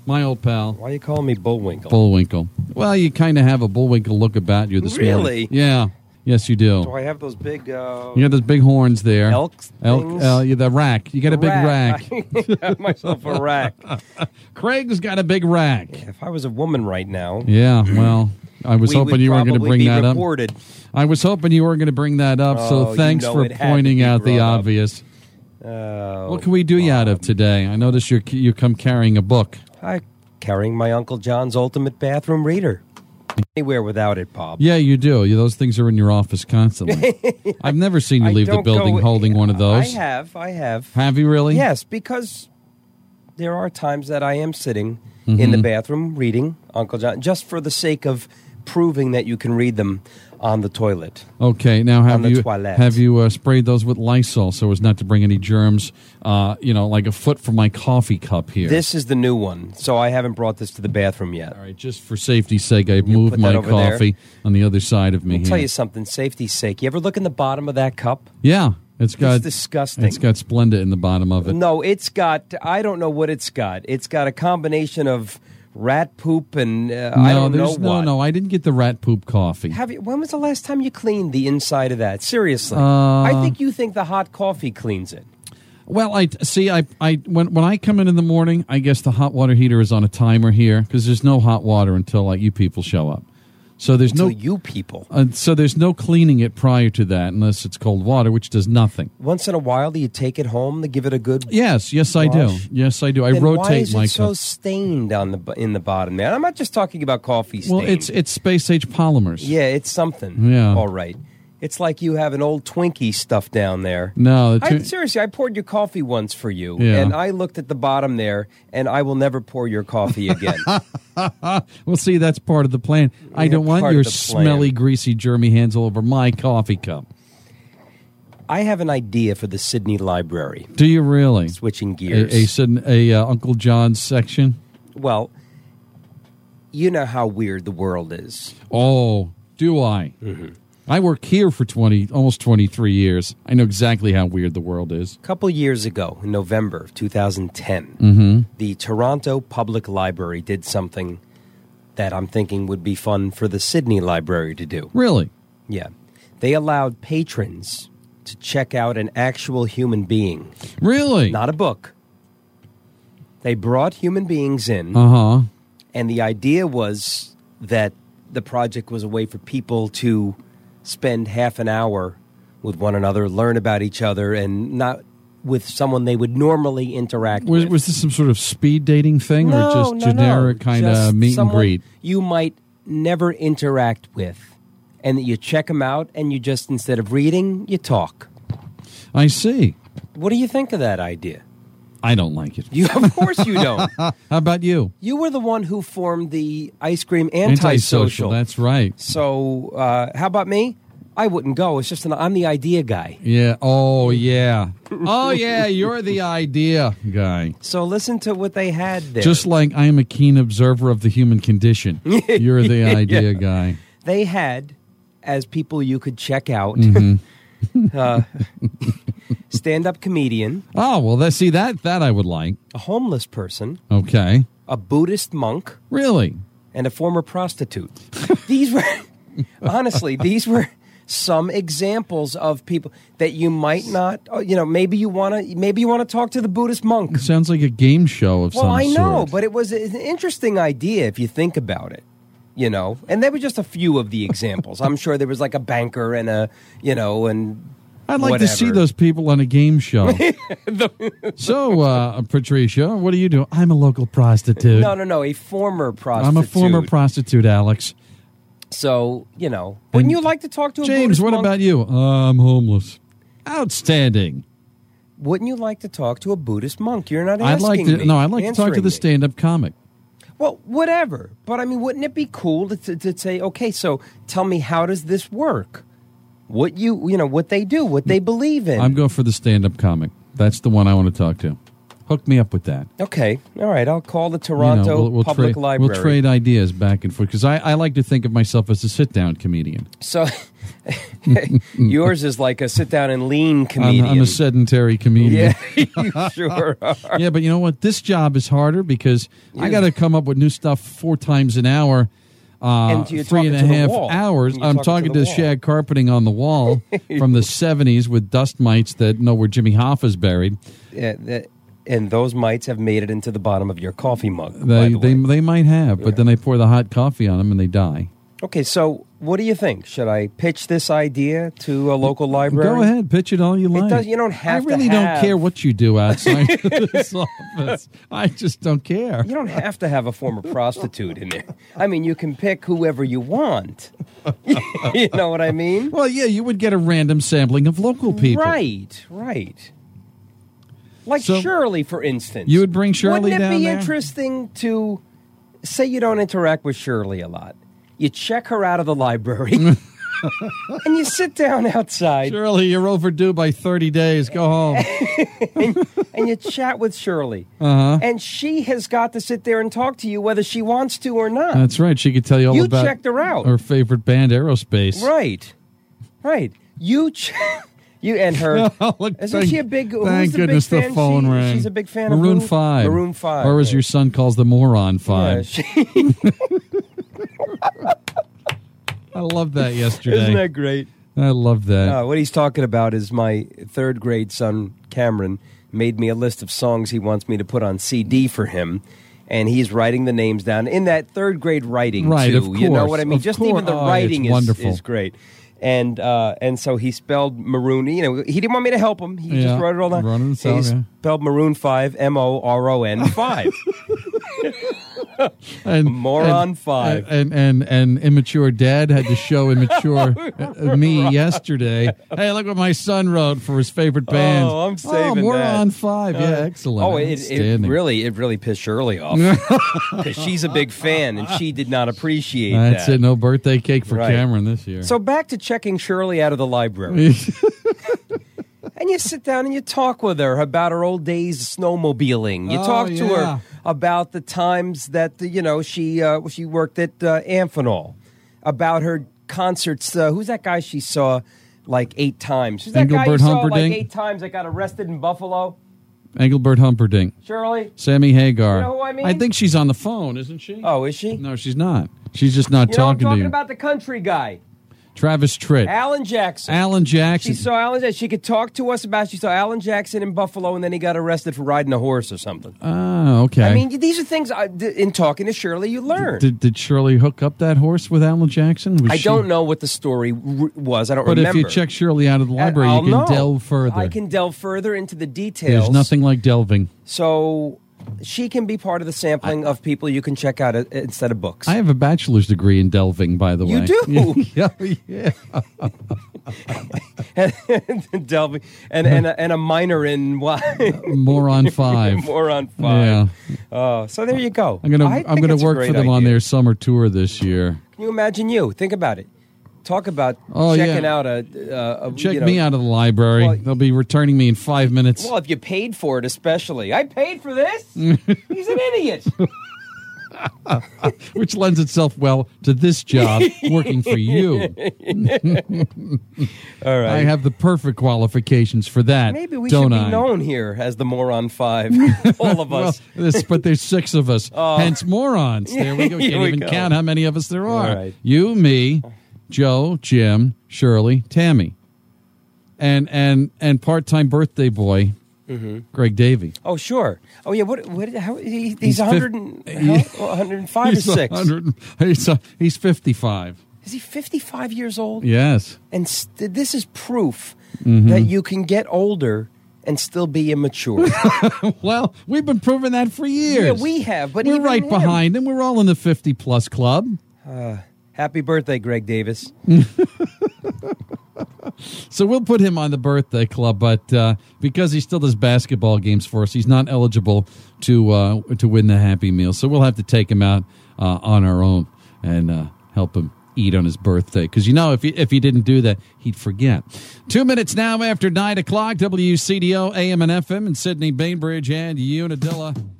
My old pal. Why are you calling me Bullwinkle? Bullwinkle. Well, you kind of have a Bullwinkle look about you this morning. Really? Yeah. Yes, you do. Do I have those big... You got those big horns there. Elk things? The rack. You got a big rack. I got myself a rack. Craig's got a big rack. Yeah, if I was a woman right now... Yeah, well, I was hoping you weren't going to bring that reported. up. I was hoping you weren't going to bring that up, so thanks for pointing out the obvious. What can we do you out of today? I notice you come carrying a book. I'm carrying my Uncle John's Ultimate Bathroom Reader. Anywhere without it, Bob. Yeah, you do. Those things are in your office constantly. I've never seen you leave the building holding one of those. I have. Have you really? Yes, because there are times that I am sitting in the bathroom reading Uncle John, just for the sake of proving that you can read them on the toilet. Okay, now have you sprayed those with Lysol so as not to bring any germs, like a foot from my coffee cup here? This is the new one, so I haven't brought this to the bathroom yet. All right, just for safety's sake, I moved my coffee on the other side of me. I'll tell you something, safety's sake. You ever look in the bottom of that cup? Yeah. It's disgusting. It's got Splenda in the bottom of it. No, it's got, I don't know what it's got. It's got a combination of rat poop and I don't know what. No, I didn't get the rat poop coffee. When was the last time you cleaned the inside of that? Seriously. I think you think the hot coffee cleans it. Well, when I come in the morning, I guess the hot water heater is on a timer here because there's no hot water until you people show up. So there's you people. So there's no cleaning it prior to that unless it's cold water, which does nothing. Once in a while, do you take it home to give it a good Yes, I do. Yes, I do. I rotate my cup. Why is it so stained in the bottom, man? I'm not just talking about coffee stain. Well, it's space age polymers. Yeah, it's something. Yeah. All right. It's like you have an old Twinkie stuff down there. No. Seriously, I poured your coffee once for you, yeah. And I looked at the bottom there, and I will never pour your coffee again. Well, see, that's part of the plan. Yeah, I don't want your smelly, greasy, germy hands all over my coffee cup. I have an idea for the Sydney Library. Do you really? Switching gears. A Uncle John's section? Well, you know how weird the world is. Oh, do I? Mm-hmm. I work here for almost 23 years. I know exactly how weird the world is. A couple years ago, in November of 2010, the Toronto Public Library did something that I'm thinking would be fun for the Sydney Library to do. Really? Yeah. They allowed patrons to check out an actual human being. Really? Not a book. They brought human beings in. And the idea was that the project was a way for people to spend half an hour with one another, learn about each other, and not with someone they would normally interact with. Was this some sort of speed dating thing or just generic kind of meet and greet? You might never interact with, and you check them out, and you just, instead of reading, you talk. I see. What do you think of that idea? I don't like it. Of course you don't. How about you? You were the one who formed the Ice Cream Antisocial. That's right. So how about me? I wouldn't go. It's just I'm the idea guy. Yeah. Oh, yeah. Oh, yeah. You're the idea guy. So listen to what they had there. Just like I am a keen observer of the human condition. You're the idea guy. They had, as people you could check out, stand-up comedian. Oh, well, that I would like. A homeless person. Okay. A Buddhist monk. Really? And a former prostitute. These were some examples of people that you might not, maybe you want to talk to the Buddhist monk. It sounds like a game show of some sort. Well, I know, but it was an interesting idea if you think about it. And there were just a few of the examples. I'm sure there was like a banker and and I'd like to see those people on a game show. So, Patricia, what do you do? I'm a local prostitute. No, a former prostitute. I'm a former prostitute, Alex. So, wouldn't you like to talk to a James, Buddhist monk? what about you? I'm homeless. Outstanding. Wouldn't you like to talk to a Buddhist monk? You're not asking me. No, I'd like to talk to the stand-up comic. Well, whatever. But, wouldn't it be cool to say, okay, so tell me, how does this work? What what they do, what they believe in. I'm going for the stand-up comic. That's the one I want to talk to. Hook me up with that. Okay. All right. I'll call the Toronto we'll Public Library. We'll trade ideas back and forth because I like to think of myself as a sit-down comedian. So yours is like a sit-down and lean comedian. I'm a sedentary comedian. Yeah, you sure are. Yeah, but you know what? This job is harder because I got to come up with new stuff 4 times an hour. And 3.5 hours. I'm talking to shag carpeting on the wall from the 70s with dust mites that know where Jimmy Hoffa's buried. Yeah, and those mites have made it into the bottom of your coffee mug. They might have, but then I pour the hot coffee on them and they die. Okay, so what do you think? Should I pitch this idea to a local library? Go ahead, pitch it all you like. You don't have to. I really don't care what you do outside this office. I just don't care. You don't have to have a former prostitute in there. I mean, you can pick whoever you want. You know what I mean? Well, yeah, you would get a random sampling of local people. Right. Like Shirley, for instance. You would bring Shirley down there? Wouldn't it be interesting to, say you don't interact with Shirley a lot. You check her out of the library, and you sit down outside. Shirley, you're overdue by 30 days. Go home. and you chat with Shirley. And she has got to sit there and talk to you whether she wants to or not. That's right. She could tell you all about checked her out. Her favorite band, Aerospace. Right. You and her. Isn't she a big? Thank goodness the phone rang. She's a big fan Maroon of 5. Maroon 5. Or as your son calls the Moron 5. Yeah, I loved that yesterday. Isn't that great? I love that. What he's talking about is my 3rd grade son, Cameron, made me a list of songs he wants me to put on CD for him. And he's writing the names down in that 3rd grade writing, right, too. Of course, you know what I mean? Just even the writing is great. And so he spelled Maroon. You know, he didn't want me to help him. He just wrote it all down. He spelled Maroon 5, Moron 5. And Moron 5. And immature dad had to show immature me yesterday. Hey, look what my son wrote for his favorite band. Oh, I'm saving Moron 5. Yeah, excellent. Oh, it really pissed Shirley off because she's a big fan and she did not appreciate that. That's it. No birthday cake for Cameron this year. So back to checking Shirley out of the library. And you sit down and you talk with her about her old days snowmobiling. You talk to her about the times that she worked at Amphenol, about her concerts. Who's that guy she saw like 8 times? Who's that Engelbert guy you saw Humperdinck? like 8 times that got arrested in Buffalo? Engelbert Humperdinck. Shirley? Sammy Hagar. You know who I mean? I think she's on the phone, isn't she? Oh, is she? No, she's not. She's just not talking to you. I'm talking about the country guy. Travis Tritt. Alan Jackson. Alan Jackson. She saw Alan Jackson. She could talk to us about. She saw Alan Jackson in Buffalo, and then he got arrested for riding a horse or something. Oh, okay. I mean, these are things in talking to Shirley you learn. Did Shirley hook up that horse with Alan Jackson? I don't know what the story was. I don't remember. But if you check Shirley out of the library, you can delve further. I can delve further into the details. There's nothing like delving. So she can be part of the sampling of people you can check out instead of books. I have a bachelor's degree in delving, by the way. You do? Yeah. Delving and a minor in what? Moron 5. Moron 5. Yeah. So there you go. I'm gonna work for them on their summer tour this year. Can you imagine you? Think about it. Talk about checking out a check me out of the library. Well, they'll be returning me in 5 minutes. Well, if you paid for it, especially. I paid for this. He's an idiot. Which lends itself well to this job, working for you. All right. I have the perfect qualifications for that. Maybe we should be known here as the Moron 5. All of us. But there's 6 of us. Hence morons. There we go. Can't even count how many of us there are. Right. You, me, Joe, Jim, Shirley, Tammy, and part-time birthday boy, Greg Davey. Oh, sure. Oh, yeah. He's 105 or 6. He's 55. Is he 55 years old? Yes. And this is proof that you can get older and still be immature. Well, we've been proving that for years. Yeah, we have. But we're right behind him. We're all in the 50-plus club. Happy birthday, Greg Davis. So we'll put him on the birthday club, but because he still does basketball games for us, he's not eligible to win the Happy Meal. So we'll have to take him out on our own and help him eat on his birthday. Because, if he didn't do that, he'd forget. 2 minutes now after 9 o'clock, WCDO AM and FM in Sydney, Bainbridge, and Unadilla.